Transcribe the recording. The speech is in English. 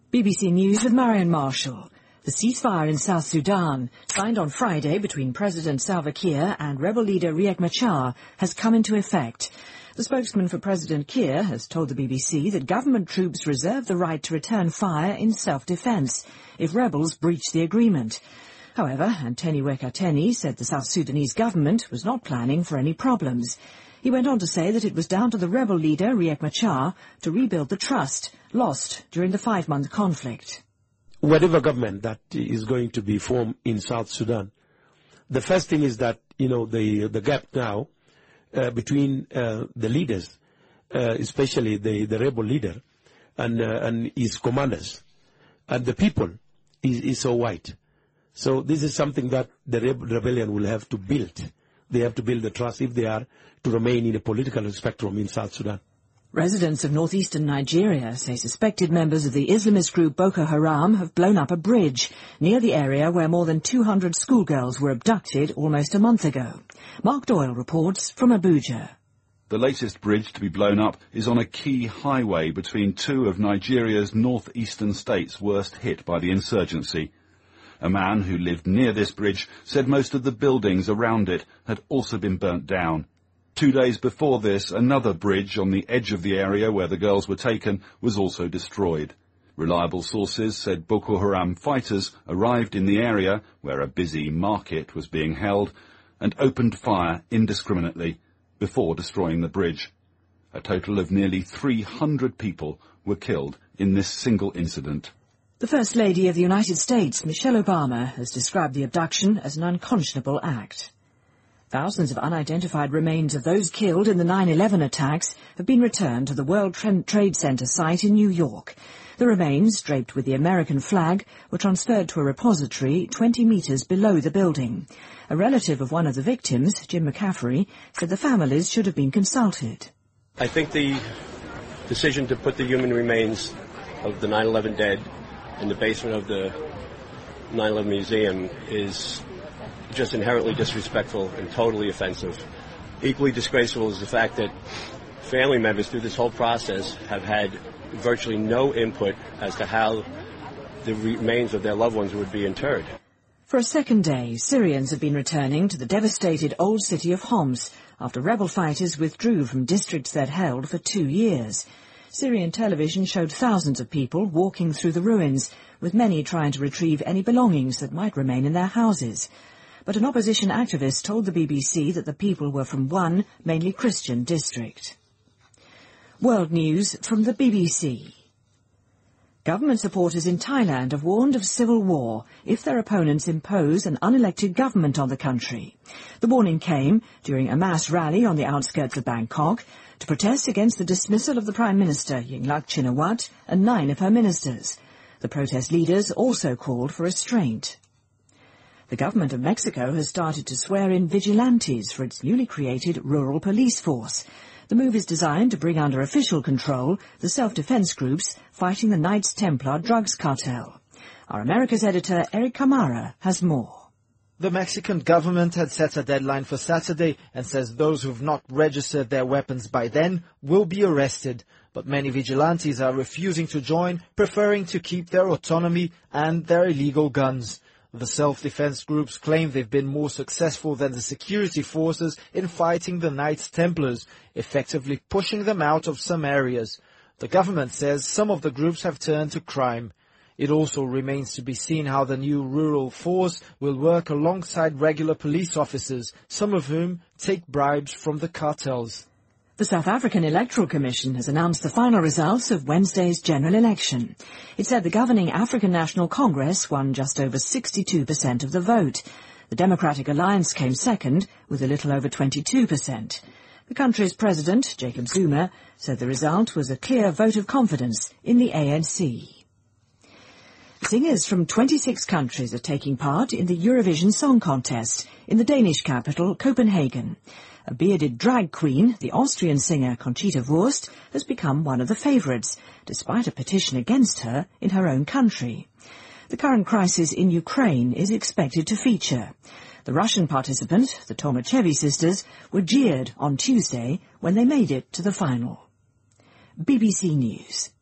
BBC News with Marion Marshall. The ceasefire in South Sudan, signed on Friday between President Salva Kiir and rebel leader Riek Machar, has come into effect. The spokesman for President Kiir has told the BBC that government troops reserve the right to return fire in self-defence if rebels breach the agreement. However, Anteni Wekateni said the South Sudanese government was not planning for any problems. He went on to say that it was down to the rebel leader Riek Machar to rebuild the trust lost during the 5-month conflict. Whatever government that is going to be formed in South Sudan, the first thing is that, the gap now between the leaders, especially the rebel leader and his commanders, and the people is so wide. So this is something that the rebellion will have to build. They have to build the trust if they are to remain in the political spectrum in South Sudan. Residents of northeastern Nigeria say suspected members of the Islamist group Boko Haram have blown up a bridge near the area where more than 200 schoolgirls were abducted almost a month ago. Mark Doyle reports from Abuja. The latest bridge to be blown up is on a key highway between two of Nigeria's northeastern states worst hit by the insurgency. A man who lived near this bridge said most of the buildings around it had also been burnt down. 2 days before this, another bridge on the edge of the area where the girls were taken was also destroyed. Reliable sources said Boko Haram fighters arrived in the area where a busy market was being held and opened fire indiscriminately before destroying the bridge. A total of nearly 300 people were killed in this single incident. The First Lady of the United States, Michelle Obama, has described the abduction as an unconscionable act. Thousands of unidentified remains of those killed in the 9/11 attacks have been returned to the World Trade Center site in New York. The remains, draped with the American flag, were transferred to a repository 20 meters below the building. A relative of one of the victims, Jim McCaffrey, said the families should have been consulted. I think the decision to put the human remains of the 9/11 dead in the basement of the 9/11 Museum is just inherently disrespectful and totally offensive. Equally disgraceful is the fact that family members through this whole process have had virtually no input as to how the remains of their loved ones would be interred. For a second day, Syrians have been returning to the devastated old city of Homs after rebel fighters withdrew from districts they'd held for 2 years. Syrian television showed thousands of people walking through the ruins, with many trying to retrieve any belongings that might remain in their houses. But an opposition activist told the BBC that the people were from one, mainly Christian district. World news from the BBC. Government supporters in Thailand have warned of civil war if their opponents impose an unelected government on the country. The warning came during a mass rally on the outskirts of Bangkok to protest against the dismissal of the Prime Minister, Yingluck Shinawatra, and 9 of her ministers. The protest leaders also called for restraint. The government of Mexico has started to swear in vigilantes for its newly created rural police force. The move is designed to bring under official control the self-defense groups fighting the Knights Templar drugs cartel. Our America's editor, Eric Camara, has more. The Mexican government had set a deadline for Saturday and says those who've not registered their weapons by then will be arrested. But many vigilantes are refusing to join, preferring to keep their autonomy and their illegal guns. The self-defense groups claim they've been more successful than the security forces in fighting the Knights Templars, effectively pushing them out of some areas. The government says some of the groups have turned to crime. It also remains to be seen how the new rural force will work alongside regular police officers, some of whom take bribes from the cartels. The South African Electoral Commission has announced the final results of Wednesday's general election. It said the governing African National Congress won just over 62% of the vote. The Democratic Alliance came second with a little over 22%. The country's president, Jacob Zuma, said the result was a clear vote of confidence in the ANC. Singers from 26 countries are taking part in the Eurovision Song Contest in the Danish capital, Copenhagen. A bearded drag queen, the Austrian singer Conchita Wurst, has become one of the favourites, despite a petition against her in her own country. The current crisis in Ukraine is expected to feature. The Russian participant, the Tomachevi sisters, were jeered on Tuesday when they made it to the final. BBC News.